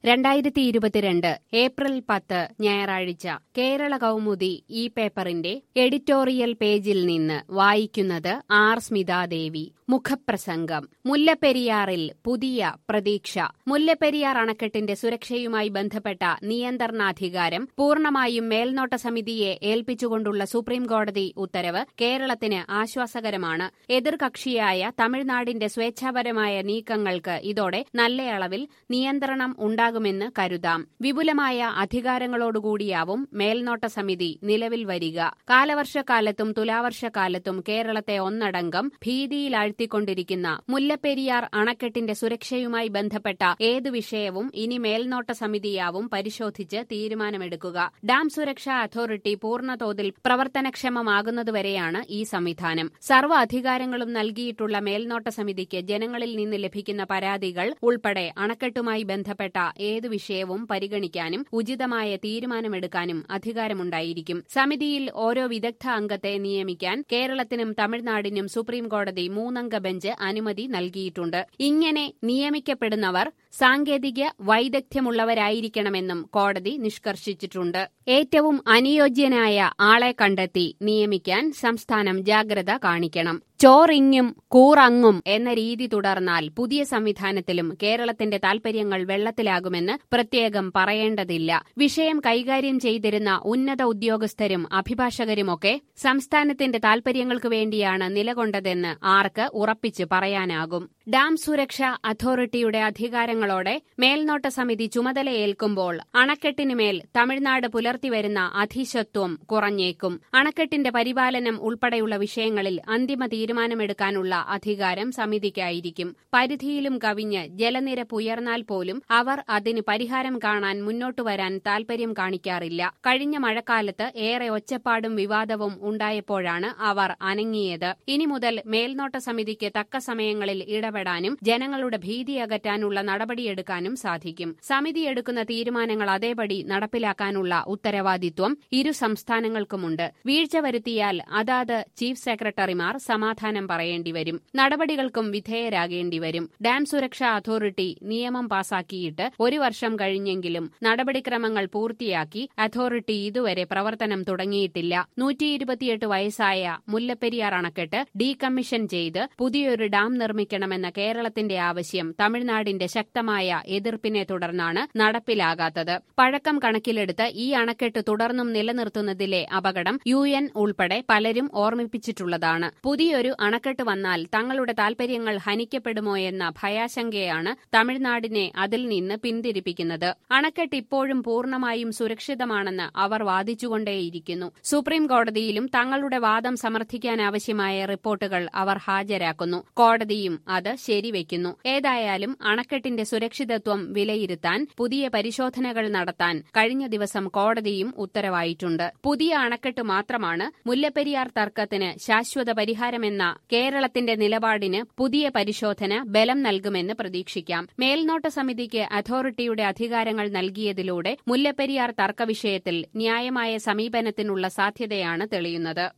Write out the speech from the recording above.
2022 April 10 ഞായറാഴ്ച കേരള കൗമുദി ഈ പേപ്പറിന്റെ എഡിറ്റോറിയൽ പേജിൽ നിന്ന് വായിക്കുന്നത് ആർ സ്മിതാദേവി. മുഖപ്രസംഗം. മുല്ലപ്പെരിയാറിൽ പുതിയ പ്രതീക്ഷ. മുല്ലപ്പെരിയാർ അണക്കെട്ടിന്റെ സുരക്ഷയുമായി ബന്ധപ്പെട്ട നിയന്ത്രണാധികാരം പൂർണ്ണമായും മേൽനോട്ട സമിതിയെ ഏൽപ്പിച്ചുകൊണ്ടുള്ള സുപ്രീംകോടതി ഉത്തരവ് കേരളത്തിന് ആശ്വാസകരമാണ്. എതിർകക്ഷിയായ തമിഴ്നാടിന്റെ സ്വേച്ഛാപരമായ നീക്കങ്ങൾക്ക് ഇതോടെ നല്ലയളവിൽ നിയന്ത്രണം ഉണ്ടാകുമെന്ന് കരുതാം. വിപുലമായ അധികാരങ്ങളോടുകൂടിയാവും മേൽനോട്ട സമിതി നിലവിൽ വരിക. കാലവർഷക്കാലത്തും തുലാവർഷക്കാലത്തും കേരളത്തെ ഒന്നടങ്കം ഭീതിയിലാഴ്ത്തിക്കൊണ്ടിരിക്കുന്ന മുല്ലപ്പെരിയാർ അണക്കെട്ടിന്റെ സുരക്ഷയുമായി ബന്ധപ്പെട്ട ഏതു വിഷയവും ഇനി മേൽനോട്ട സമിതിയാവും പരിശോധിച്ച് തീരുമാനമെടുക്കുക. ഡാം സുരക്ഷാ അതോറിറ്റി പൂർണ്ണതോതിൽ പ്രവർത്തനക്ഷമമാകുന്നതുവരെയാണ് ഈ സംവിധാനം. സർവ്വ അധികാരങ്ങളും നൽകിയിട്ടുള്ള മേൽനോട്ട സമിതിക്ക് ജനങ്ങളിൽ നിന്ന് ലഭിക്കുന്ന പരാതികൾ ഉൾപ്പെടെ അണക്കെട്ടുമായി ബന്ധപ്പെട്ട ഏതു വിഷയവും പരിഗണിക്കാനും ഉചിതമായ തീരുമാനമെടുക്കാനും അധികാരമുണ്ടായിരിക്കും. സമിതിയിൽ ഓരോ വിദഗ്ധ അംഗത്തെ നിയമിക്കാൻ കേരളത്തിനും തമിഴ്നാടിനും സുപ്രീംകോടതി 3-അംഗ ബെഞ്ച് അനുമതി നൽകിയിട്ടുണ്ട്. ഇങ്ങനെ നിയമിക്കപ്പെടുന്നവർ സാങ്കേതിക വൈദഗ്ധ്യമുള്ളവരായിരിക്കണമെന്നും കോടതി നിഷ്കർഷിച്ചിട്ടുണ്ട്. ഏറ്റവും അനുയോജ്യനായ ആളെ കണ്ടെത്തി നിയമിക്കാൻ സംസ്ഥാനം ജാഗ്രത കാണിക്കണം. ചോറിങ്ങും കൂറങ്ങും എന്ന രീതി തുടർന്നാൽ പുതിയ സംവിധാനത്തിലും കേരളത്തിന്റെ താൽപര്യങ്ങൾ വെള്ളത്തിലാകുമെന്ന് പ്രത്യേകം പറയേണ്ടതില്ല. വിഷയം കൈകാര്യം ചെയ്തിരുന്ന ഉന്നത ഉദ്യോഗസ്ഥരും അഭിഭാഷകരുമൊക്കെ സംസ്ഥാനത്തിന്റെ താൽപര്യങ്ങൾക്കു വേണ്ടിയാണ് നിലകൊണ്ടതെന്ന് ആർക്ക് ഉറപ്പിച്ച് പറയാനാകും? ഡാം സുരക്ഷാ അതോറിറ്റിയുടെ അധികാരങ്ങളോടെ മേൽനോട്ട സമിതി ചുമതലയേൽക്കുമ്പോൾ അണക്കെട്ടിനുമേൽ തമിഴ്നാട് പുലർത്തിവരുന്ന അധീശത്വം കുറഞ്ഞേക്കും. അണക്കെട്ടിന്റെ പരിപാലനം ഉൾപ്പെടെയുള്ള വിഷയങ്ങളിൽ അന്തിമ തീരുമാനമെടുക്കാനുള്ള അധികാരം സമിതിക്കായിരിക്കും. പരിധിയിലും കവിഞ്ഞ് ജലനിരപ്പ് ഉയർന്നാൽ പോലും അവർ അതിന് പരിഹാരം കാണാൻ മുന്നോട്ടുവരാൻ താൽപര്യം കാണിക്കാറില്ല. കഴിഞ്ഞ മഴക്കാലത്ത് ഏറെ ഒച്ചപ്പാടും വിവാദവും ഉണ്ടായപ്പോഴാണ് അവർ അനങ്ങിയത്. ഇനി മുതൽ മേൽനോട്ട സമിതിക്ക് തക്ക സമയങ്ങളിൽ ഇടപെടാനും ജനങ്ങളുടെ ഭീതി അകറ്റാനുള്ള നടപടിയെടുക്കാനും സാധിക്കും. സമിതി എടുക്കുന്ന തീരുമാനങ്ങൾ അതേപടി നടപ്പിലാക്കാനുള്ള ഉത്തരവാദിത്വം ഇരു സംസ്ഥാനങ്ങൾക്കുമുണ്ട്. വീഴ്ച വരുത്തിയാൽ അതാത് ചീഫ് സെക്രട്ടറിമാർ സമാധാനം പറയേണ്ടിവരും. നടപടികൾക്കും വിധേയരാകേണ്ടിവരും. ഡാം സുരക്ഷാ അതോറിറ്റി നിയമം പാസാക്കിയിട്ട് 1 വർഷം കഴിഞ്ഞെങ്കിലും നടപടിക്രമങ്ങൾ പൂർത്തിയാക്കി അതോറിറ്റി ഇതുവരെ പ്രവർത്തനം തുടങ്ങിയിട്ടില്ല. 128 വയസ്സായ മുല്ലപ്പെരിയാർ അണക്കെട്ട് ഡീകമ്മീഷൻ ചെയ്ത് പുതിയൊരു ഡാം നിർമ്മിക്കണമെന്ന കേരളത്തിന്റെ ആവശ്യം തമിഴ്നാടിന്റെ ശക്തമായ എതിർപ്പിനെ തുടർന്നാണ് നടപ്പിലാകാത്തത്. പഴക്കം കണക്കിലെടുത്ത് ഈ അണക്കെട്ട് തുടർന്നും നിലനിർത്തുന്നതിലെ അപകടം UN ഉൾപ്പെടെ പലരും ഓർമ്മിപ്പിച്ചിട്ടുള്ളതാണ്. പുതിയൊരു അണക്കെട്ട് വന്നാൽ തങ്ങളുടെ താൽപര്യങ്ങൾ ഹനിക്കപ്പെടുമോ എന്ന ഭയാശങ്കയാണ് തമിഴ്നാടിനെ അതിൽ നിന്ന് പിന്തിരിപ്പിക്കുന്നത്. അണക്കെട്ട് ഇപ്പോഴും പൂർണ്ണമായും സുരക്ഷിതമാണെന്ന് അവർ വാദിച്ചുകൊണ്ടേയിരിക്കുന്നു. സുപ്രീം കോടതിയിലും തങ്ങളുടെ വാദം സമർത്ഥിക്കാനാവശ്യമായ റിപ്പോർട്ടുകൾ അവർ ഹാജരാക്കുന്നു. കോടതിയും അത് ശരിവെക്കുന്നു. ഏതായാലും അണക്കെട്ടിന്റെ സുരക്ഷിതത്വം വിലയിരുത്താൻ പുതിയ പരിശോധനകൾ നടത്താൻ കഴിഞ്ഞ ദിവസം കോടതിയും ഉത്തരവായിട്ടുണ്ട്. പുതിയ അണക്കെട്ട് മാത്രമാണ് മുല്ലപ്പെരിയാർ തർക്കത്തിന് ശാശ്വത പരിഹാരമെന്ന കേരളത്തിന്റെ നിലപാടിന് പുതിയ പരിശോധന ബലം നൽകുമെന്ന് പ്രതീക്ഷിക്കാം. മേൽനോട്ട സമിതിക്ക് അതോറിറ്റിയുടെ അധികാരങ്ങൾ നൽകിയതിലൂടെ മുല്ലപ്പെരിയാർ തർക്കവിഷയത്തിൽ ന്യായമായ സമീപനത്തിനുള്ള സാധ്യതയാണ് തെളിയുന്നത്.